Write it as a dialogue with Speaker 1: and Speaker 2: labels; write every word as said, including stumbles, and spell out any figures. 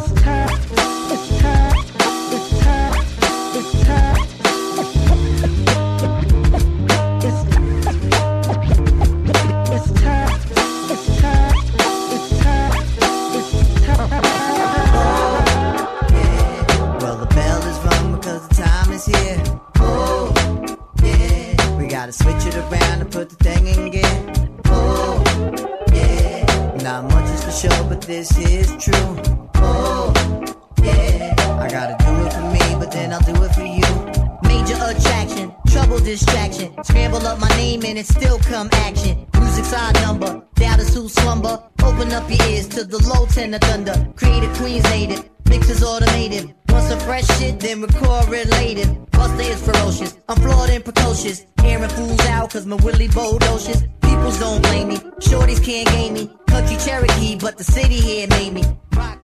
Speaker 1: Gotta switch it around and put the thing in gear. Oh, yeah. Not much is for sure, but this is true. Oh, yeah. I gotta do it for me, but then I'll do it for you. Major attraction, trouble distraction. Scramble up my name and it still come action. Music's odd number, doubters who slumber. Open up your ears to the low tenor thunder. Creative Queens native, mixes automated. Want some fresh shit, then record related. Buster is ferocious, I'm flawed and precocious. Airing fools out cause my Willie Bodocious. Peoples don't blame me, shorties can't game me. Country Cherokee, but the city here made me rock.